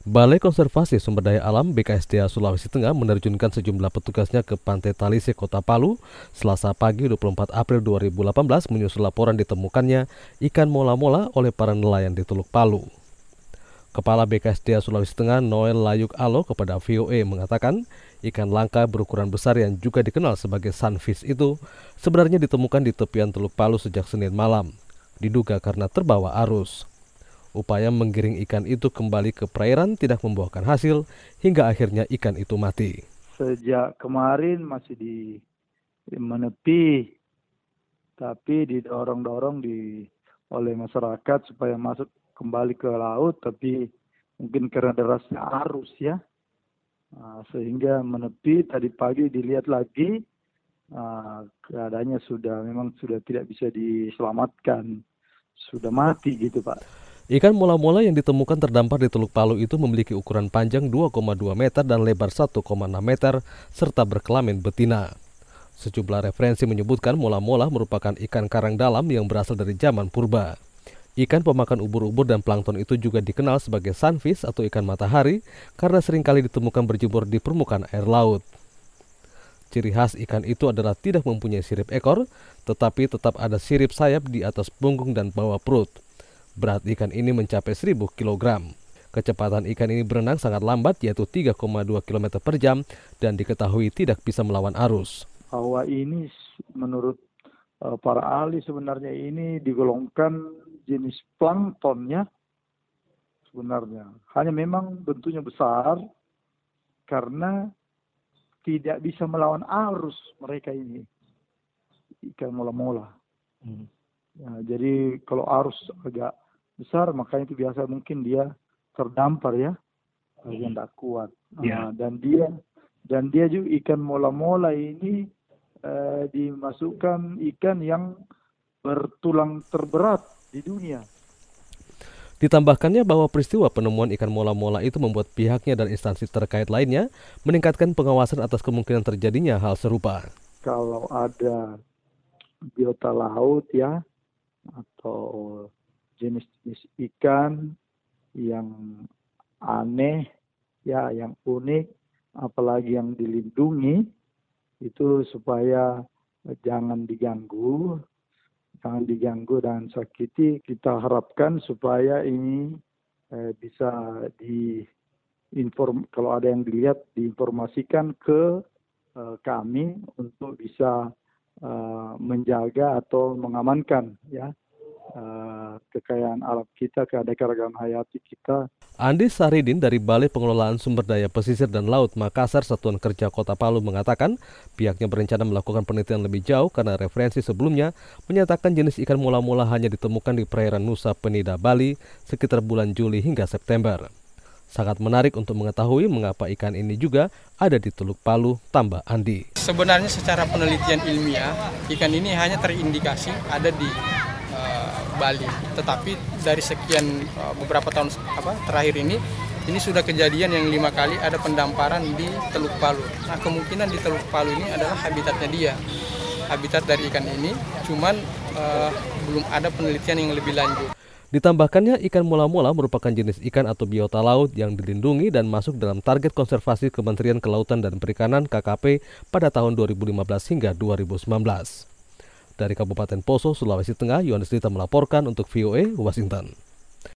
Balai Konservasi Sumber Daya Alam BKSDA Sulawesi Tengah menerjunkan sejumlah petugasnya ke Pantai Talise, Kota Palu, Selasa pagi 24 April 2018 menyusul laporan ditemukannya ikan mola-mola oleh para nelayan di Teluk Palu. Kepala BKSDA Sulawesi Tengah Noel Layuk Alo kepada VOA mengatakan ikan langka berukuran besar yang juga dikenal sebagai sunfish itu sebenarnya ditemukan di tepian Teluk Palu sejak Senin malam, diduga karena terbawa arus. Upaya menggiring ikan itu kembali ke perairan tidak membuahkan hasil hingga akhirnya ikan itu mati. Sejak kemarin masih di menepi, tapi didorong-dorong oleh masyarakat supaya masuk kembali ke laut, tapi mungkin karena derasnya arus ya, sehingga menepi. Tadi pagi dilihat lagi, keadaannya memang sudah tidak bisa diselamatkan, sudah mati gitu Pak. Ikan mola-mola yang ditemukan terdampar di Teluk Palu itu memiliki ukuran panjang 2,2 meter dan lebar 1,6 meter serta berkelamin betina. Sejumlah referensi menyebutkan mola-mola merupakan ikan karang dalam yang berasal dari zaman purba. Ikan pemakan ubur-ubur dan plankton itu juga dikenal sebagai sunfish atau ikan matahari karena seringkali ditemukan berjemur di permukaan air laut. Ciri khas ikan itu adalah tidak mempunyai sirip ekor, tetapi tetap ada sirip sayap di atas punggung dan bawah perut. Berat ikan ini mencapai 1000 kg. Kecepatan ikan ini berenang sangat lambat yaitu 3,2 km per jam dan diketahui tidak bisa melawan arus. Bahwa ini menurut para ahli sebenarnya ini digolongkan jenis plankton ya sebenarnya. Hanya memang bentuknya besar karena tidak bisa melawan arus mereka ini. Ikan mola-mola. Ya, jadi kalau arus agak besar makanya itu biasa mungkin dia terdampar ya, yang tidak kuat. Dan dia juga ikan mola-mola ini dimasukkan ikan yang bertulang terberat di dunia. Ditambahkannya bahwa peristiwa penemuan ikan mola-mola itu membuat pihaknya dan instansi terkait lainnya meningkatkan pengawasan atas kemungkinan terjadinya hal serupa. Kalau ada biota laut ya, atau jenis-jenis ikan yang aneh, ya, yang unik, apalagi yang dilindungi, itu supaya jangan diganggu dan sakiti. Kita harapkan supaya ini bisa kalau ada yang dilihat diinformasikan ke kami untuk bisa menjaga atau mengamankan ya kekayaan alam kita, keanekaragaman hayati kita. Andi Saridin dari Balai Pengelolaan Sumber Daya Pesisir dan Laut Makassar Satuan Kerja Kota Palu mengatakan pihaknya berencana melakukan penelitian lebih jauh karena referensi sebelumnya menyatakan jenis ikan mola-mola hanya ditemukan di perairan Nusa Penida, Bali sekitar bulan Juli hingga September. Sangat menarik untuk mengetahui mengapa ikan ini juga ada di Teluk Palu, tambah Andi. Sebenarnya secara penelitian ilmiah, ikan ini hanya terindikasi ada di Bali. Tetapi dari sekian beberapa tahun terakhir ini sudah kejadian yang 5 kali ada pendamparan di Teluk Palu. Nah, kemungkinan di Teluk Palu ini adalah habitatnya dia. Habitat dari ikan ini, cuman belum ada penelitian yang lebih lanjut. Ditambahkannya ikan mola-mola merupakan jenis ikan atau biota laut yang dilindungi dan masuk dalam target konservasi Kementerian Kelautan dan Perikanan KKP pada tahun 2015 hingga 2019. Dari Kabupaten Poso, Sulawesi Tengah, Yohanes Dita melaporkan untuk VOA Washington.